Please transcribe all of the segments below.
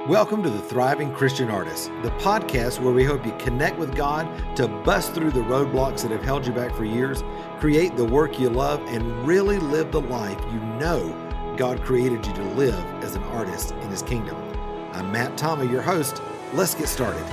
Welcome to the Thriving Christian Artist, the podcast where we hope you connect with God to bust through the roadblocks that have held you back for years, create the work you love, and really live the life you know God created you to live as an artist in His kingdom. I'm Matt Thomas, your host. Let's get started.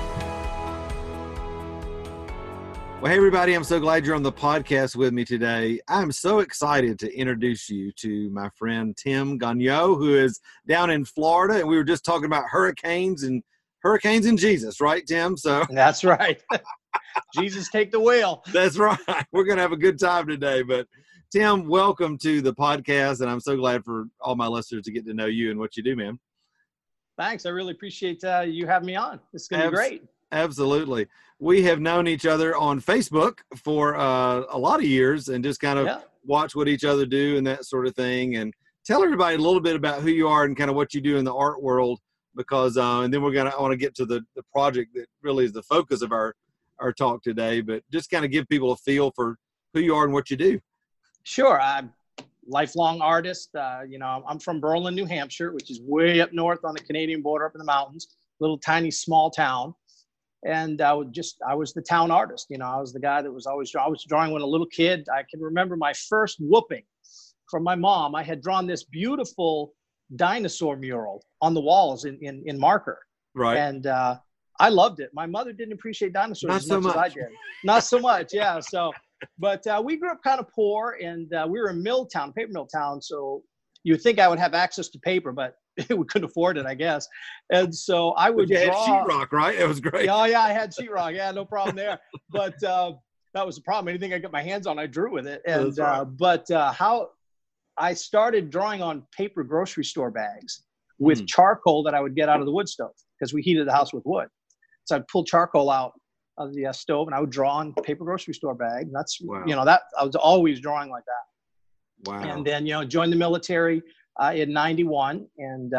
Well, hey, everybody, I'm so glad you're on the podcast with me today. I'm so excited to introduce you to my friend Tim Gagnon, who is down in Florida. And we were just talking about hurricanes and Jesus, right, Tim? So that's right. Jesus, take the wheel. That's right. We're going to have a good time today. But Tim, welcome to the podcast. And I'm so glad for all my listeners to get to know you and what you do, man. Thanks. I really appreciate you having me on. It's going to be great. Absolutely. We have known each other on Facebook for a lot of years and just kind of watch what each other do and that sort of thing. And tell everybody a little bit about who you are and kind of what you do in the art world, because and then I want to get to the project that really is the focus of our talk today, but just kind of give people a feel for who you are and what you do. Sure. I'm a lifelong artist. I'm from Berlin, New Hampshire, which is way up north on the Canadian border, up in the mountains, little tiny small town. And I was the town artist. I was the guy that I was drawing when a little kid. I can remember my first whooping from my mom. I had drawn this beautiful dinosaur mural on the walls in marker. Right. And I loved it. My mother didn't appreciate dinosaurs as much as I did. Not so much. Yeah. So, but we grew up kind of poor, and we were in paper mill town. So you would think I would have access to paper, but we couldn't afford it, I guess. And so I would draw. You had sheetrock, right? It was great. Oh, yeah, I had sheetrock. Yeah, no problem there. But that was the problem. Anything I got my hands on, I drew with it. And how I started drawing on paper grocery store bags with charcoal that I would get out of the wood stove, because we heated the house with wood. So I'd pull charcoal out of the stove, and I would draw on paper grocery store bag. And that's, that I was always drawing like that. Wow. And then, joined the military in 91, and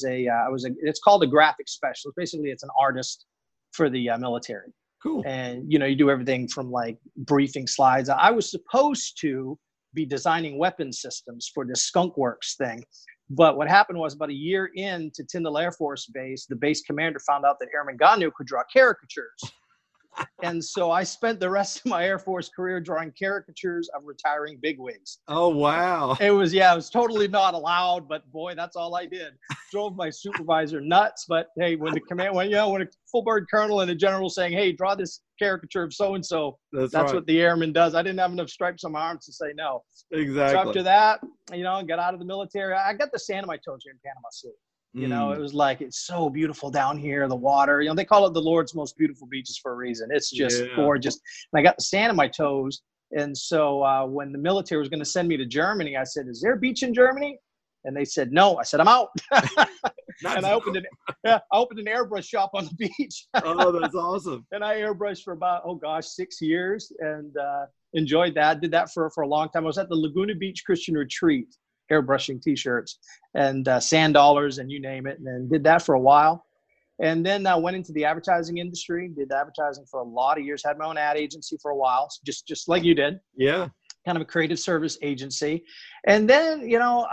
it's called a graphic specialist. Basically, it's an artist for the military. Cool. And, you do everything from like briefing slides. I was supposed to be designing weapon systems for this Skunk Works thing. But what happened was, about a year into Tyndall Air Force Base, the base commander found out that Airman Gagnon could draw caricatures. And so I spent the rest of my Air Force career drawing caricatures of retiring bigwigs. Oh, wow. It was totally not allowed, but boy, that's all I did. Drove my supervisor nuts. But hey, when a full bird colonel and a general saying, hey, draw this caricature of so-and-so, that's right. What the airman does. I didn't have enough stripes on my arms to say no. Exactly. So after that, got out of the military. I got the sand on my toes here in Panama City. It was like, it's so beautiful down here, the water. They call it the Lord's most beautiful beaches for a reason. It's just gorgeous. And I got the sand on my toes. And so when the military was going to send me to Germany, I said, is there a beach in Germany? And they said, no. I said, I'm out. And I opened an airbrush shop on the beach. Oh, that's awesome. And I airbrushed for about, 6 years, and enjoyed that. Did that for a long time. I was at the Laguna Beach Christian Retreat, airbrushing t-shirts and sand dollars and you name it, and then did that for a while. And then I went into the advertising industry, did advertising for a lot of years, had my own ad agency for a while, just like you did. Yeah. Kind of a creative service agency. And then,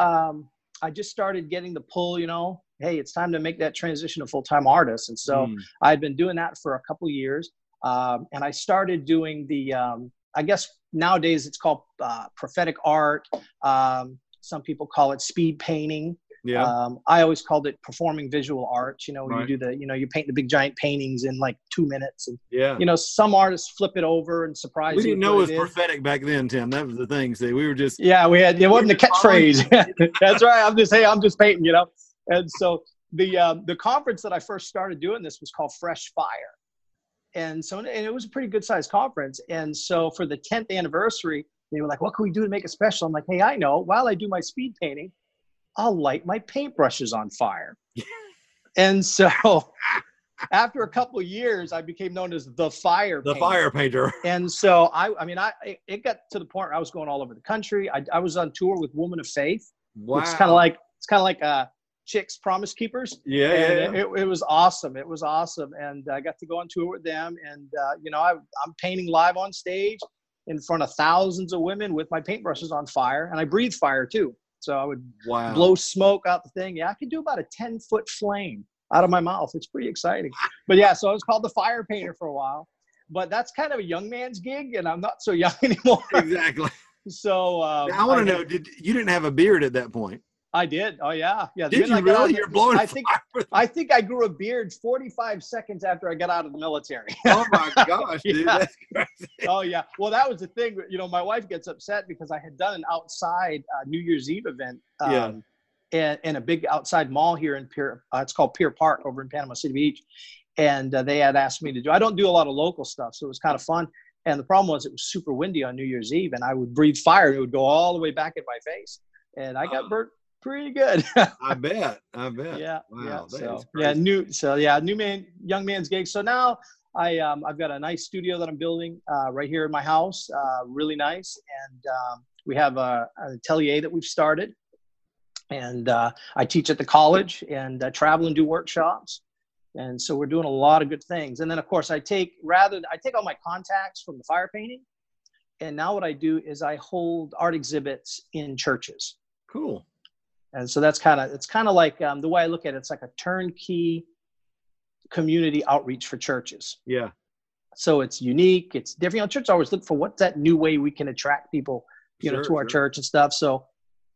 I just started getting the pull, hey, it's time to make that transition to full-time artist. And so I'd been doing that for a couple of years. And I started doing the, I guess nowadays it's called prophetic art. Some people call it speed painting. Yeah. I always called it performing visual art. Right. You do you paint the big giant paintings in like 2 minutes. And, some artists flip it over and surprise you. We didn't know it was prophetic back then, Tim. That was the thing. See, we were just. Yeah, it wasn't a catchphrase. That's right. I'm just painting, And so the conference that I first started doing this was called Fresh Fire. And it was a pretty good sized conference. And so for the 10th anniversary, they were like, what can we do to make it special? I'm like, hey, I know. While I do my speed painting, I'll light my paintbrushes on fire. And so after a couple of years, I became known as the fire painter. And so it got to the point where I was going all over the country. I was on tour with Woman of Faith. Wow. It's kind of like Chicks Promise Keepers. Yeah. It was awesome. It was awesome. And I got to go on tour with them. And, I'm painting live on stage in front of thousands of women with my paintbrushes on fire. And I breathe fire too. So I would blow smoke out the thing. Yeah, I could do about a 10-foot flame out of my mouth. It's pretty exciting. But yeah, so I was called the fire painter for a while. But that's kind of a young man's gig, and I'm not so young anymore. Exactly. So I want to know, you didn't have a beard at that point? I did. Oh yeah. Did you really? You're blowing I think I grew a beard 45 seconds after I got out of the military. Oh my gosh, dude. Yeah. That's crazy. Oh yeah. Well, that was the thing. You know, my wife gets upset because I had done an outside New Year's Eve event in a big outside mall here in Pier. It's called Pier Park over in Panama City Beach. And they had asked me to do, I don't do a lot of local stuff. So it was kind of fun. And the problem was it was super windy on New Year's Eve, and I would breathe fire. And it would go all the way back in my face. And I got burnt pretty good. I bet. Yeah. Wow. Yeah. Young man's gig. So now I've got a nice studio that I'm building right here in my house. Really nice. And we have an atelier that we've started. And I teach at the college and travel and do workshops. And so we're doing a lot of good things. And then, of course, I take all my contacts from the fire painting. And now what I do is I hold art exhibits in churches. Cool. And so it's kind of like the way I look at it, it's like a turnkey community outreach for churches. Yeah. So it's unique. It's different. You know, churches always look for what's that new way we can attract people, to our church and stuff. So,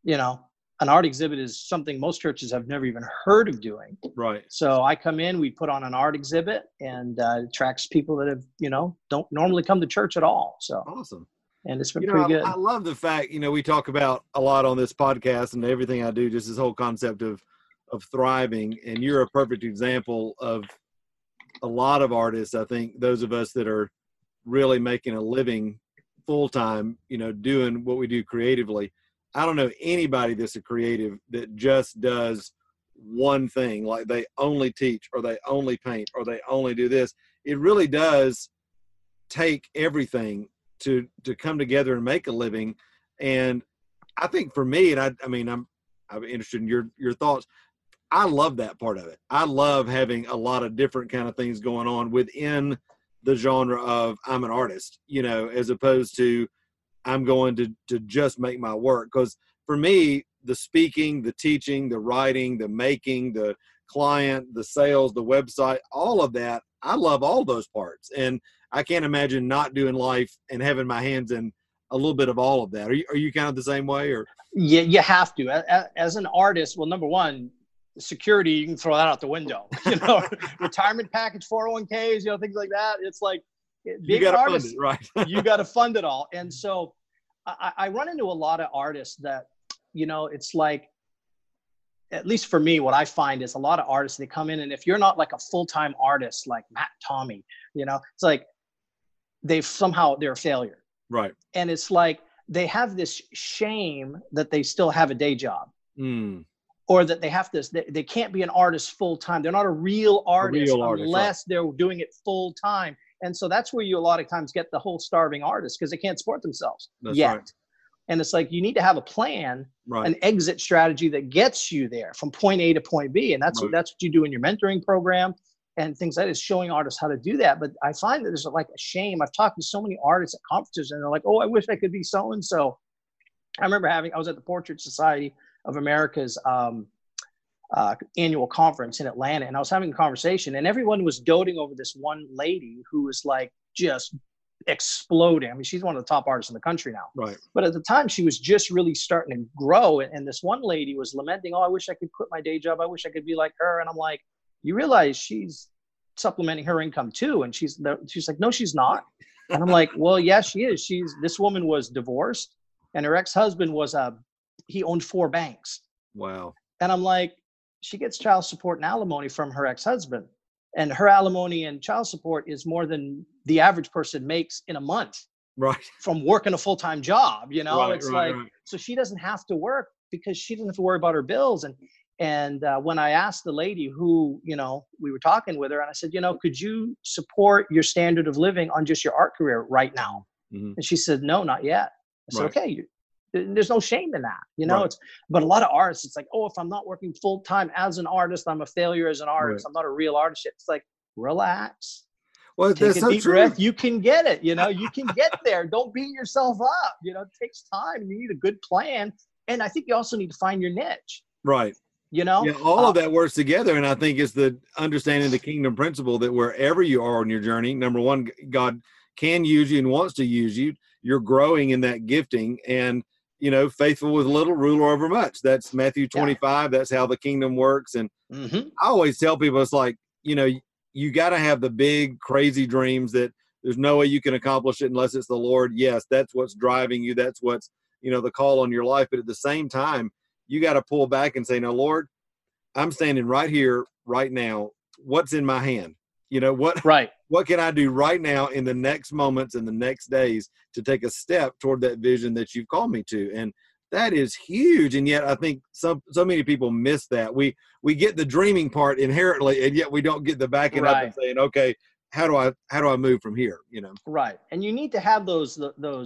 an art exhibit is something most churches have never even heard of doing. Right. So I come in, we put on an art exhibit, and it attracts people that have, don't normally come to church at all. So awesome. And it's been pretty good. I love the fact, we talk about a lot on this podcast and everything I do, just this whole concept of thriving. And you're a perfect example of a lot of artists. I think those of us that are really making a living full-time, doing what we do creatively. I don't know anybody that's a creative that just does one thing, like they only teach or they only paint or they only do this. It really does take everything to come together and make a living. And I think for me, and I'm interested in your thoughts. I love that part of it. I love having a lot of different kind of things going on within the genre of I'm an artist, as opposed to I'm going to just make my work. Because for me, the speaking, the teaching, the writing, the making, the client, the sales, the website, all of that, I love all those parts. And I can't imagine not doing life and having my hands in a little bit of all of that. Are you kind of the same way? Or yeah, you have to. As an artist, well, number one, security, you can throw that out the window. Retirement package, 401ks, things like that. It's like you got to fund it, right? You got to fund it all. And so I run into a lot of artists that, it's like, at least for me, what I find is a lot of artists, they come in, and if you're not like a full-time artist, like Matt Tommy, it's like they're a failure. Right. And it's like, they have this shame that they still have a day job. Or that they have this, they can't be an artist full-time. They're not a real artist unless they're doing it full-time. And so that's where you a lot of times get the whole starving artist, because they can't support themselves yet. Right. And it's like, you need to have a plan, an exit strategy that gets you there from point A to point B. And that's what you do in your mentoring program and things like that, is showing artists how to do that. But I find that there's like a shame. I've talked to so many artists at conferences, and they're like, oh, I wish I could be so-and-so. I remember I was at the Portrait Society of America's annual conference in Atlanta, and I was having a conversation, and everyone was doting over this one lady who was like just exploding. I mean, she's one of the top artists in the country now. Right. But at the time, she was just really starting to grow, and this one lady was lamenting, oh, I wish I could quit my day job. I wish I could be like her. And I'm like, you realize she's supplementing her income too? And she's like, no, she's not. And I'm like, well, yeah, she is. This woman was divorced, and her ex-husband he owned 4 banks. Wow. And I'm like, she gets child support and alimony from her ex-husband, and her alimony and child support is more than the average person makes in a month. Right. From working a full-time job, so she doesn't have to work because she doesn't have to worry about her bills. And when I asked the lady who, we were talking with her, and I said, could you support your standard of living on just your art career right now? Mm-hmm. And she said, no, not yet. I said, okay, there's no shame in that, but a lot of artists, it's like, oh, if I'm not working full time as an artist, I'm a failure as an artist. I'm not a real artist. It's like, relax. Well, take a deep breath. You can get it. You can get there. Don't beat yourself up. It takes time. You need a good plan. And I think you also need to find your niche. Right. you know? Yeah, all of that works together. And I think it's the understanding the kingdom principle that wherever you are on your journey, number one, God can use you and wants to use you. You're growing in that gifting, and, faithful with little, ruler over much. That's Matthew 25. Yeah. That's how the kingdom works. And I always tell people, it's like, you got to have the big, crazy dreams that there's no way you can accomplish it unless it's the Lord. Yes, that's what's driving you. That's what's, the call on your life. But at the same time, you got to pull back and say, no, Lord, I'm standing right here, right now. What's in my hand? What can I do right now in the next moments and the next days to take a step toward that vision that you've called me to? And that is huge. And yet I think so many people miss that. We get the dreaming part inherently, and yet we don't get the backing up and saying, okay, how do I move from here? Right. And you need to have those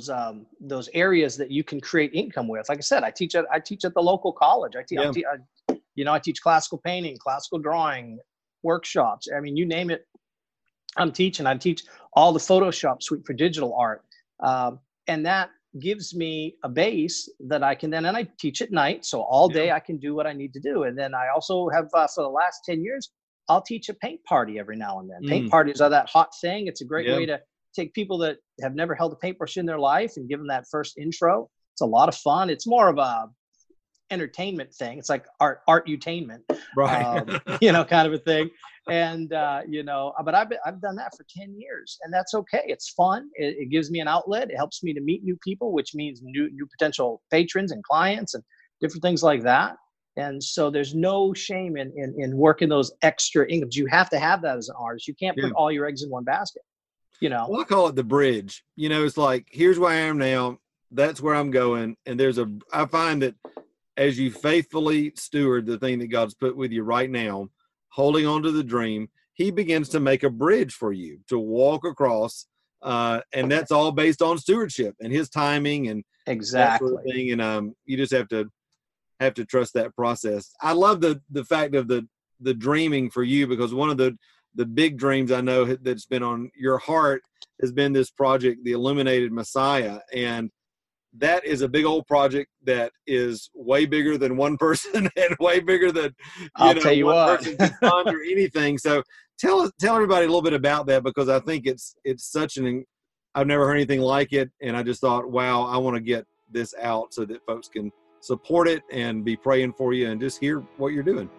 areas that you can create income with. Like I said, I teach at the local college. I teach classical painting, classical drawing workshops. I mean, you name it, I'm teaching. I teach all the Photoshop suite for digital art. And that gives me a base that I can and I teach at night. So all day I can do what I need to do. And then I also have, for the last 10 years, I'll teach a paint party every now and then. Paint parties are that hot thing. It's a great way to take people that have never held a paintbrush in their life and give them that first intro. It's a lot of fun. It's more of a entertainment thing. It's like art-utainment, right? Kind of a thing. And, but I've done that for 10 years, and that's okay. It's fun. It gives me an outlet. It helps me to meet new people, which means new potential patrons and clients and different things like that. And so there's no shame in working those extra incomes. You have to have that as an artist. You can't put all your eggs in one basket, Well, I call it the bridge. It's like, here's where I am now. That's where I'm going. And I find that as you faithfully steward the thing that God's put with you right now, holding on to the dream, he begins to make a bridge for you to walk across. And that's all based on stewardship and his timing and that sort of thing. And you just have to trust that process. I love the fact of the dreaming for you, because one of the big dreams I know that's been on your heart has been this project, the Illuminated Messiah. And that is a big old project that is way bigger than one person and way bigger than one person can fund or anything. So tell everybody a little bit about that, because I think it's such I've never heard anything like it. And I just thought, wow, I want to get this out so that folks can support it and be praying for you and just hear what you're doing.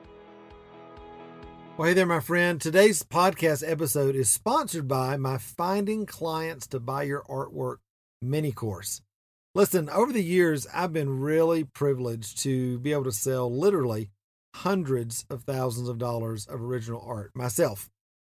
Well, hey there, my friend. Today's podcast episode is sponsored by my Finding Clients to Buy Your Artwork mini course. Listen, over the years, I've been really privileged to be able to sell literally hundreds of thousands of dollars of original art myself.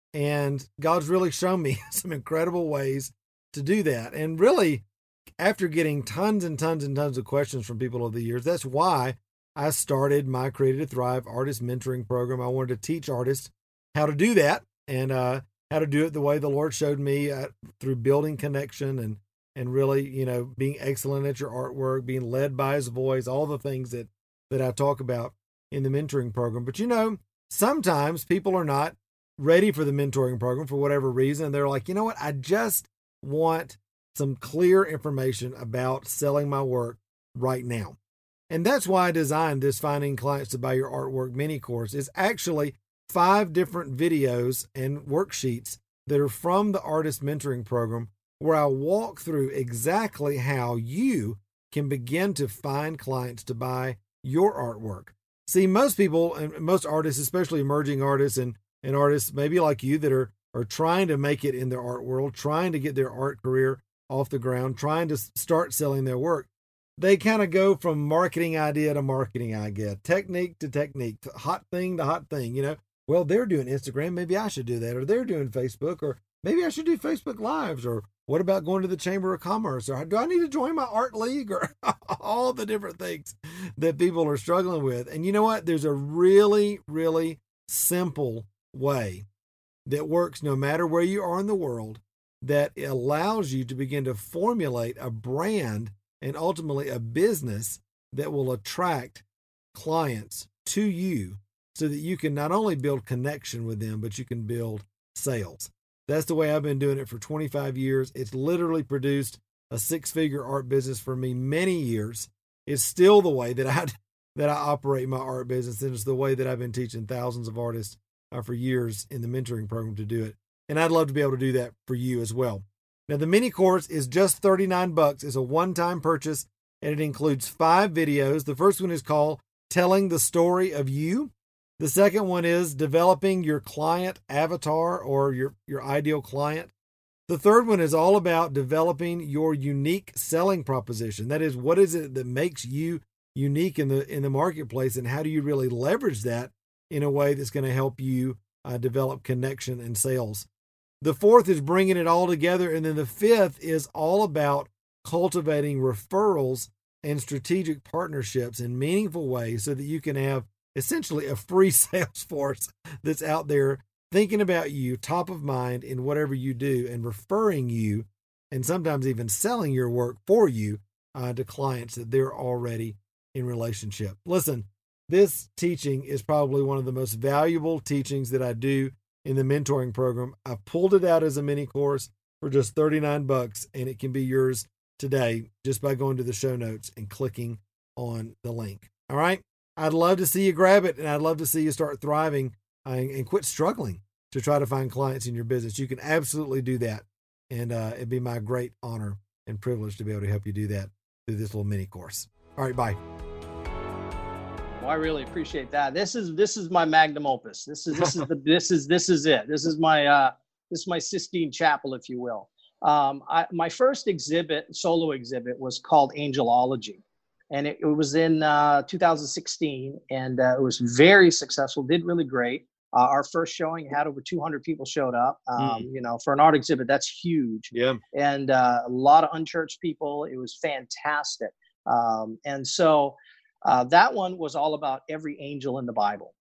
And God's really shown me some incredible ways to do that. And really, after getting tons and tons and tons of questions from people over the years, that's why I started my Created to Thrive artist mentoring program. I wanted to teach artists how to do that and how to do it the way the Lord showed me through building connection and really, being excellent at your artwork, being led by his voice, all the things that I talk about in the mentoring program. But, sometimes people are not ready for the mentoring program for whatever reason. They're like, you know what? I just want some clear information about selling my work right now. And that's why I designed this Finding Clients to Buy Your Artwork mini course. It's actually 5 different videos and worksheets that are from the artist mentoring program, where I walk through exactly how you can begin to find clients to buy your artwork. See, most people and most artists, especially emerging artists and artists maybe like you that are trying to make it in their art world, trying to get their art career off the ground, trying to start selling their work, they kind of go from marketing idea to marketing idea, technique to technique, to hot thing to hot thing. Well, they're doing Instagram, maybe I should do that, or they're doing Facebook, or maybe I should do Facebook Lives, or what about going to the Chamber of Commerce, or do I need to join my art league, or all the different things that people are struggling with. And you know what? There's a really, really simple way that works no matter where you are in the world, that allows you to begin to formulate a brand and ultimately a business that will attract clients to you, so that you can not only build connection with them, but you can build sales. That's the way I've been doing it for 25 years. It's literally produced a 6-figure art business for me many years. It's still the way that that I operate my art business, and it's the way that I've been teaching thousands of artists for years in the mentoring program to do it. And I'd love to be able to do that for you as well. Now, the mini course is just $39. It's a one-time purchase, and it includes 5 videos. The first one is called Telling the Story of You. The second one is Developing Your Client Avatar, or your ideal client. The third one is all about developing your unique selling proposition. That is, what is it that makes you unique in the marketplace, and how do you really leverage that in a way that's going to help you develop connection and sales? The fourth is bringing it all together. And then the fifth is all about cultivating referrals and strategic partnerships in meaningful ways so that you can have essentially a free sales force that's out there thinking about you, top of mind in whatever you do, and referring you, and sometimes even selling your work for you to clients that they're already in relationship. Listen, this teaching is probably one of the most valuable teachings that I do in the mentoring program. I pulled it out as a mini course for just $39, and it can be yours today just by going to the show notes and clicking on the link. All right. I'd love to see you grab it, and I'd love to see you start thriving and quit struggling to try to find clients in your business. You can absolutely do that. And it'd be my great honor and privilege to be able to help you do that through this little mini course. All right. Bye. Well, I really appreciate that. This is my magnum opus. This is it. This is my Sistine Chapel, if you will. My first solo exhibit was called Angelology, and it was in 2016, and it was very successful. Did really great. Our first showing had over 200 people showed up. For an art exhibit, that's huge. Yeah. And a lot of unchurched people. It was fantastic. And so that one was all about every angel in the Bible.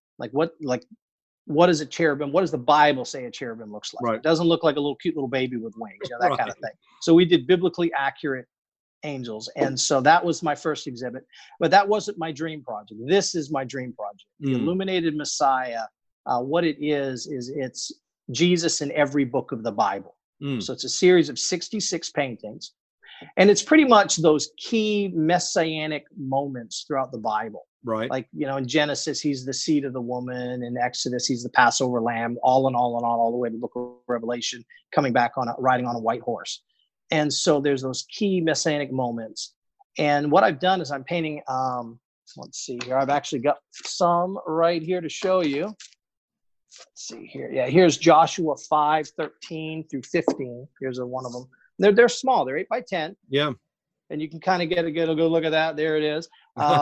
What is a cherubim? What does the Bible say a cherubim looks like? Right. It doesn't look like a little cute little baby with wings, that kind of thing. So we did biblically accurate angels. And so that was my first exhibit, but that wasn't my dream project. This is my dream project. The Illuminated Messiah. What it is it's Jesus in every book of the Bible. So it's a series of 66 paintings. And it's pretty much those key messianic moments throughout the Bible. Right. Like, in Genesis, he's the seed of the woman. In Exodus, he's the Passover lamb, all the way to the book of Revelation, coming back riding on a white horse. And so there's those key messianic moments. And what I've done is I'm painting, let's see here. I've actually got some right here to show you. Let's see here. Yeah, here's Joshua 5:13 through 15. Here's one of them. They're small. They're 8 by 10. Yeah. And you can kind of get a good look at that. There it is.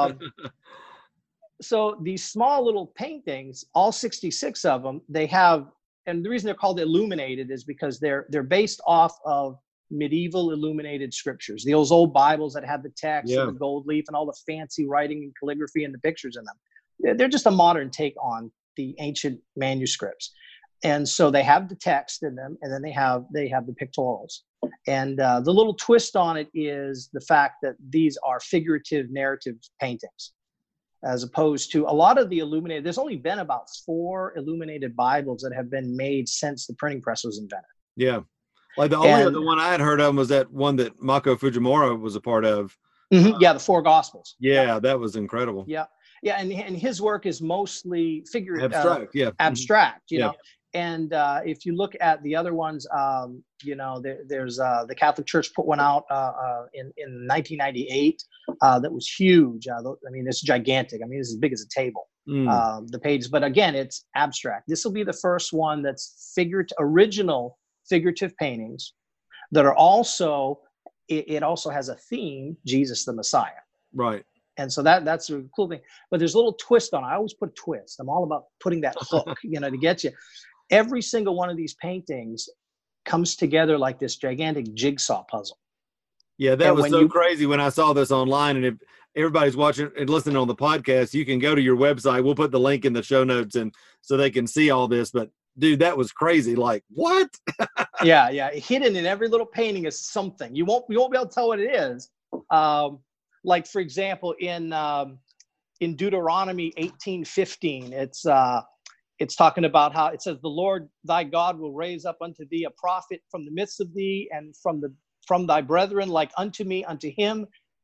So these small little paintings, all 66 of them, they have, and the reason they're called illuminated is because they're based off of medieval illuminated scriptures, those old Bibles that have the text and the gold leaf and all the fancy writing and calligraphy and the pictures in them. They're just a modern take on the ancient manuscripts. And so they have the text in them, and then they have the pictorials. And the little twist on it is the fact that these are figurative narrative paintings, as opposed to a lot of the illuminated. There's only been about 4 illuminated Bibles that have been made since the printing press was invented. Yeah. Like the only other one I had heard of was that one that Mako Fujimura was a part of. The 4 Gospels. Yeah, that was incredible. Yeah. Yeah, and his work is mostly figurative, abstract, you know. And if you look at the other ones, there's the Catholic Church put one out in 1998 that was huge. It's gigantic. It's as big as a table, the pages. But again, it's abstract. This will be the first one that's original figurative paintings that are also, it also has a theme, Jesus the Messiah. Right. And so that's a cool thing. But there's a little twist on it. I always put a twist. I'm all about putting that hook, to get you. Every single one of these paintings comes together like this gigantic jigsaw puzzle. Yeah, that was so crazy when I saw this online. And if everybody's watching and listening on the podcast, you can go to your website. We'll put the link in the show notes and so they can see all this. But dude, that was crazy. Like, what? Yeah. Hidden in every little painting is something. You won't be able to tell what it is. Like, for example, in Deuteronomy 18:15, it's talking about how it says, the Lord thy God will raise up unto thee a prophet from the midst of thee, and from thy brethren, like unto me, unto him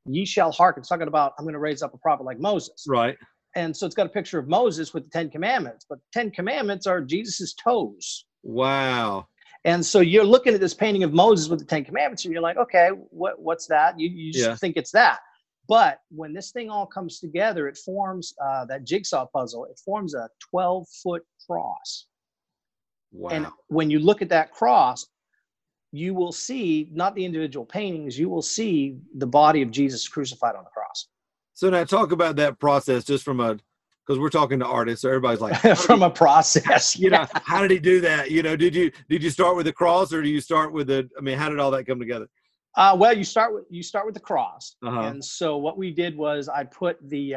ye shall hearken. It's talking about, I'm going to raise up a prophet like Moses. Right. And so it's got a picture of Moses with the 10 Commandments, but the 10 Commandments are Jesus's toes. Wow. And so you're looking at this painting of Moses with the 10 Commandments, and you're like, okay, what's that? You just think it's that. But when this thing all comes together, it forms that jigsaw puzzle. It forms a 12-foot cross. Wow. And when you look at that cross, you will see, not the individual paintings, you will see the body of Jesus crucified on the cross. So now talk about that process just from because we're talking to artists, so everybody's like, from a process, you know, how did he do that? You know, did you start with the cross, or do you start with how did all that come together? Well, you start with the cross. Uh-huh. And so what we did was I put the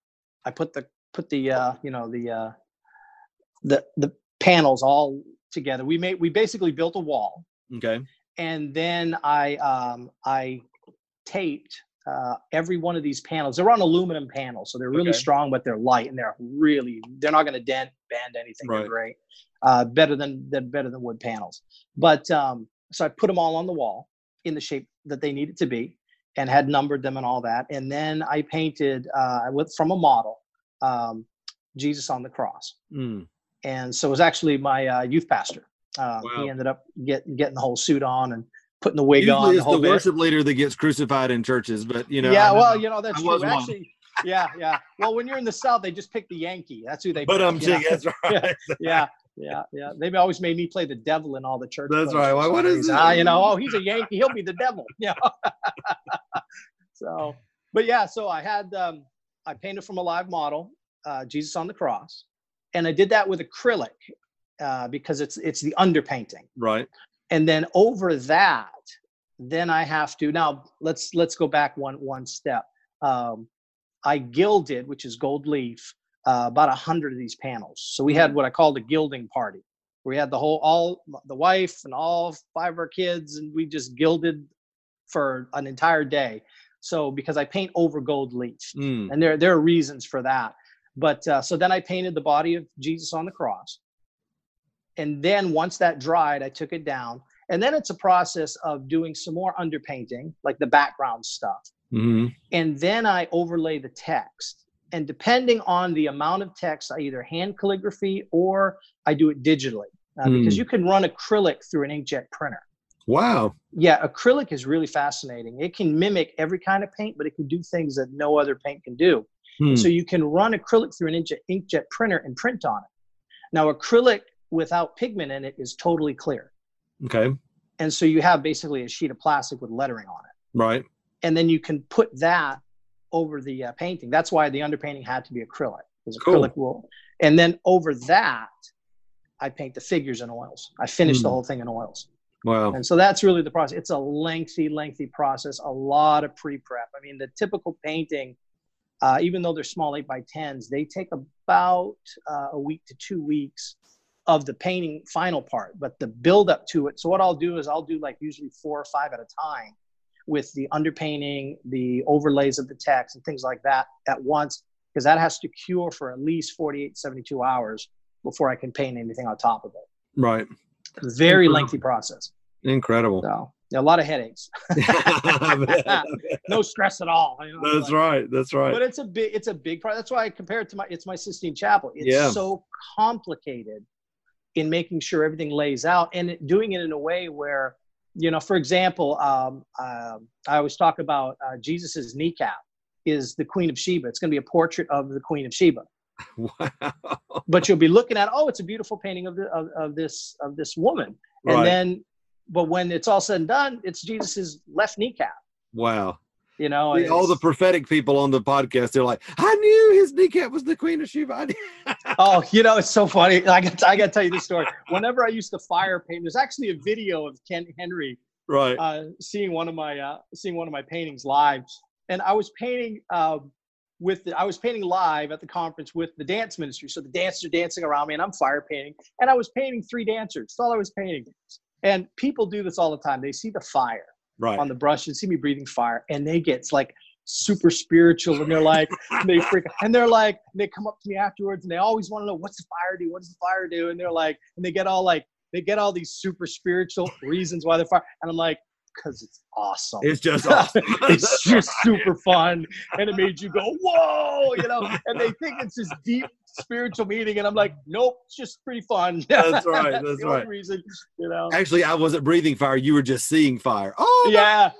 panels all together. We basically built a wall. Okay. And then I taped every one of these panels. They're on aluminum panels, so they're really strong, but they're light, and they're not going to bend anything. Right. They're great. Better than wood panels. But so I put them all on the wall in the shape that they needed to be, and had numbered them and all that. And then I painted from a model Jesus on the cross. And so it was actually my youth pastor. Wow. He ended up getting the whole suit on and putting the wig on. It's the worship leader that gets crucified in churches, but you know. Yeah, well, you know, that's true. Actually, yeah. Well, when you're in the South, they just pick the Yankee. That's who they. But that's right. Yeah. They've always made me play the devil in all the church. That's right. Well, what is that? You know, he's a Yankee. He'll be the devil. Yeah. So I had I painted from a live model, Jesus on the cross, and I did that with acrylic because it's the underpainting. Right. And then over that, then I have to, now let's go back one step. I gilded, which is gold leaf, about 100 of these panels. So we had what I called a gilding party. We had the wife and all 5 of our kids, and we just gilded for an entire day. So because I paint over gold leaf, and there are reasons for that. But so then I painted the body of Jesus on the cross. And then once that dried, I took it down. And then it's a process of doing some more underpainting, like the background stuff. Mm-hmm. And then I overlay the text. And depending on the amount of text, I either hand calligraphy or I do it digitally. Because you can run acrylic through an inkjet printer. Wow. Yeah, acrylic is really fascinating. It can mimic every kind of paint, but it can do things that no other paint can do. So you can run acrylic through an inkjet printer and print on it. Now, acrylic without pigment in it is totally clear. Okay. And so you have basically a sheet of plastic with lettering on it. Right. And then you can put that over the painting. That's why the underpainting had to be acrylic. Because acrylic will. And then over that, I paint the figures in oils. I finish the whole thing in oils. Wow. And so that's really the process. It's a lengthy process, a lot of pre-prep. I mean, the typical painting, even though they're small 8x10s, they take about a week to 2 weeks of the painting final part, but the build up to it. So what I'll do is I'll do like usually 4 or 5 at a time with the underpainting, the overlays of the text and things like that at once, because that has to cure for at least 48, 72 hours before I can paint anything on top of it. Right. Very lengthy process. Incredible. So a lot of headaches. No stress at all. You know, That's right. But it's a big part. That's why I compare it to my Sistine Chapel. It's so complicated in making sure everything lays out and doing it in a way where, you know, for example, I always talk about Jesus's kneecap is the Queen of Sheba. It's going to be a portrait of the Queen of Sheba. Wow. But you'll be looking at, it's a beautiful painting of this woman. And then, but when it's all said and done, it's Jesus's left kneecap. Wow. You know, all the prophetic people on the podcast, they're like, I knew his kneecap was the Queen of Sheba. Oh, you know, it's so funny. I got to tell you this story. Whenever I used to fire paint, there's actually a video of Ken Henry seeing one of my paintings live, and I was painting live at the conference with the dance ministry. So the dancers are dancing around me, and I'm fire painting, and I was painting 3 dancers. That's all I was painting. And people do this all the time. They see the fire on the brush and see me breathing fire, and they get like super spiritual, and they're like, they freak out. And they're like, they come up to me afterwards, and they always want to know, what's the fire do? What does the fire do? And they're like, and they get all these super spiritual reasons why they're fire. And I'm like, because it's awesome. It's just awesome. It's just super fun. And it made you go, whoa, and they think it's this deep spiritual meaning. And I'm like, nope, it's just pretty fun. That's right. That's the right. only reason, Actually, I wasn't breathing fire. You were just seeing fire. Oh, yeah.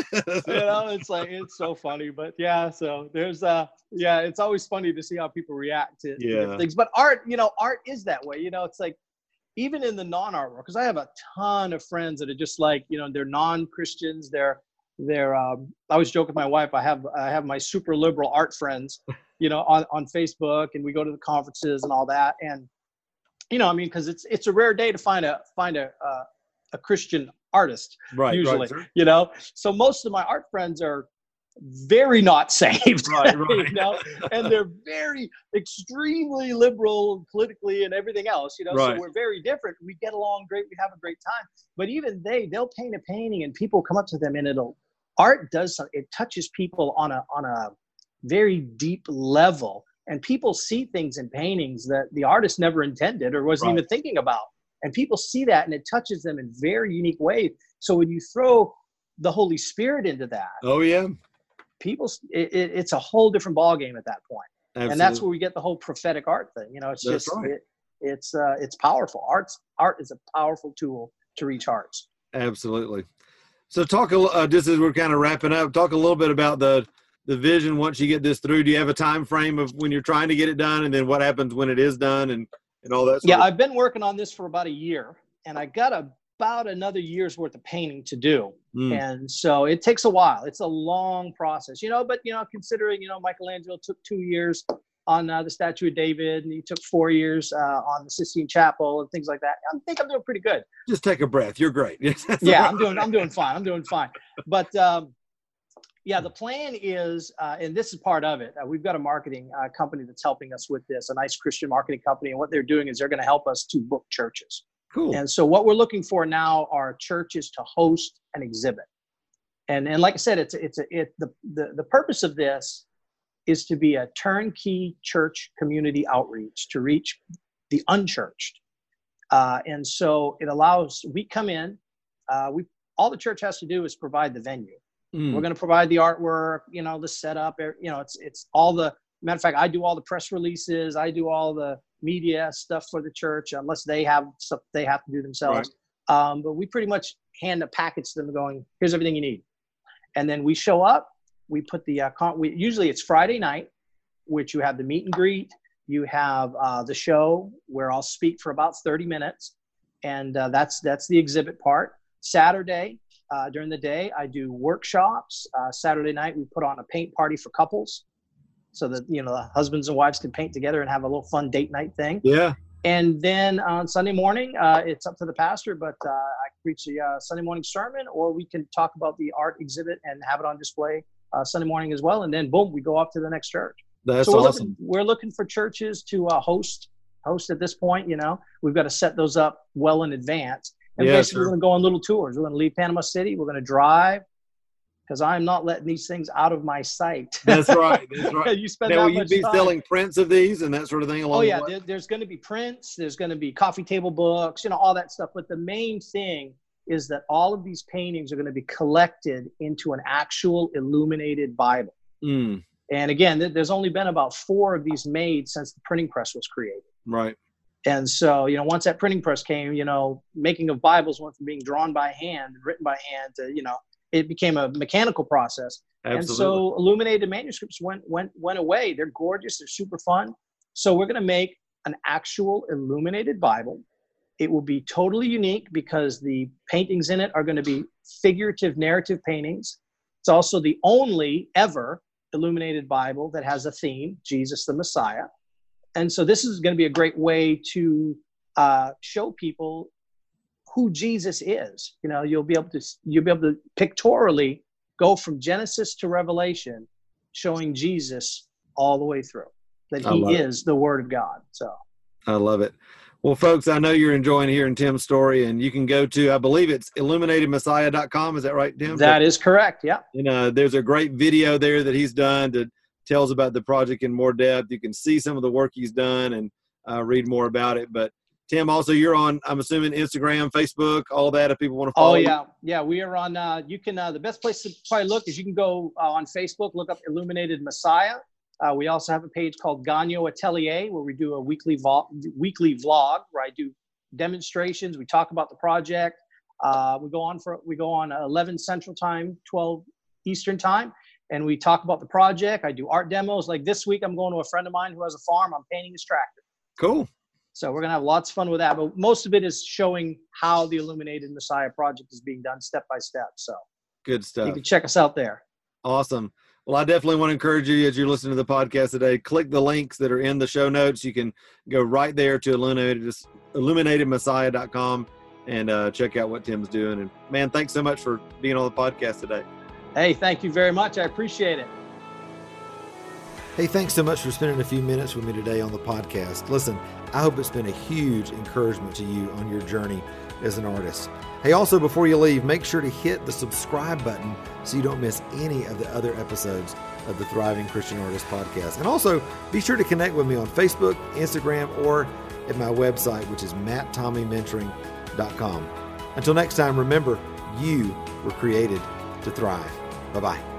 It's like, it's so funny. But yeah, so there's it's always funny to see how people react to things. But art is that way. It's like, even in the non-art world, because I have a ton of friends that are just like, they're non-Christians. They're I always joke with my wife. I have my super liberal art friends, on Facebook, and we go to the conferences and all that. And, because it's a rare day to find a Christian artist, right, usually, right, So most of my art friends are very not saved, right. And they're very extremely liberal politically and everything else, right. So we're very different. We get along great. We have a great time. But even they'll paint a painting and people come up to them, and art does something. It touches people on a very deep level, and people see things in paintings that the artist never intended or wasn't even thinking about. And people see that, and it touches them in very unique ways. So when you throw the Holy Spirit into that, oh yeah, it's a whole different ballgame at that point. Absolutely. And that's where we get the whole prophetic art thing. It's that's just right. It's powerful. Art is a powerful tool to reach hearts. Absolutely. So talk just as we're kind of wrapping up, talk a little bit about the vision once you get this through. Do you have a time frame of when you're trying to get it done, and then what happens when it is done, and all that? I've been working on this for about a year, and I got about another year's worth of painting to do. And so it takes a while. It's a long process, but, considering, Michelangelo took 2 years on the Statue of David, and he took 4 years on the Sistine Chapel and things like that. I think I'm doing pretty good. Just take a breath. You're great. Yeah, I'm doing fine. But the plan is, and this is part of it. We've got a marketing company that's helping us with this, a nice Christian marketing company. And what they're doing is they're going to help us to book churches. Cool. And so what we're looking for now are churches to host an exhibit. And like I said, the purpose of this is to be a turnkey church community outreach to reach the unchurched. And so it allows, we come in, all the church has to do is provide the venue. We're going to provide the artwork, the setup, it's all the, matter of fact, I do all the press releases. I do all the media stuff for the church, unless they have stuff they have to do themselves. Right. But we pretty much hand a package to them going, here's everything you need. And then we show up, we put the, usually it's Friday night, which you have the meet and greet. You have the show where I'll speak for about 30 minutes. And that's the exhibit part. Saturday, during the day, I do workshops. Saturday night, we put on a paint party for couples, so that, the husbands and wives can paint together and have a little fun date night thing. Yeah. And then on Sunday morning, it's up to the pastor, but I preach a Sunday morning sermon, or we can talk about the art exhibit and have it on display Sunday morning as well. And then boom, we go off to the next church. That's awesome. We're looking for churches to host at this point. We've got to set those up well in advance. And basically, we're going to go on little tours. We're going to leave Panama City. We're going to drive, because I'm not letting these things out of my sight. That's right. That's right. You spend now, that will you much be time. selling prints of these and that sort of thing along the way? There's going to be prints. There's going to be coffee table books, all that stuff. But the main thing is that all of these paintings are going to be collected into an actual illuminated Bible. And again, there's only been about 4 of these made since the printing press was created. Right. And so, once that printing press came, making of Bibles went from being drawn by hand, written by hand, to, it became a mechanical process. Absolutely. And so illuminated manuscripts went away. They're gorgeous. They're super fun. So we're going to make an actual illuminated Bible. It will be totally unique because the paintings in it are going to be figurative narrative paintings. It's also the only ever illuminated Bible that has a theme, Jesus the Messiah. And so this is going to be a great way to show people who Jesus is. You'll be able to pictorially go from Genesis to Revelation, showing Jesus all the way through, that he is the Word of God. So I love it. Well, folks, I know you're enjoying hearing Tim's story, and you can go to, I believe it's illuminatedmessiah.com. Is that right, Tim? That is correct. Yeah. There's a great video there that he's done that tells about the project in more depth. You can see some of the work he's done and read more about it. But Tim, also you're on, I'm assuming, Instagram, Facebook, all that, if people want to follow. Oh yeah. Yeah. We are on, you can, the best place to probably look is you can go on Facebook, look up Illuminated Messiah. We also have a page called Gagno Atelier, where we do a weekly vlog where I do demonstrations. We talk about the project. We go on 11 Central Time, 12 Eastern Time, and we talk about the project. I do art demos. Like this week, I'm going to a friend of mine who has a farm. I'm painting his tractor. Cool. So we're going to have lots of fun with that. But most of it is showing how the Illuminated Messiah project is being done step by step. So good stuff. You can check us out there. Awesome. Well, I definitely want to encourage you as you're listening to the podcast today, click the links that are in the show notes. You can go right there to illuminatedmessiah.com and check out what Tim's doing. And man, thanks so much for being on the podcast today. Hey, thank you very much. I appreciate it. Hey, thanks so much for spending a few minutes with me today on the podcast. Listen, I hope it's been a huge encouragement to you on your journey as an artist. Hey, also, before you leave, make sure to hit the subscribe button so you don't miss any of the other episodes of the Thriving Christian Artist podcast. And also, be sure to connect with me on Facebook, Instagram, or at my website, which is matttommeymentoring.com. Until next time, remember, you were created to thrive. Bye-bye.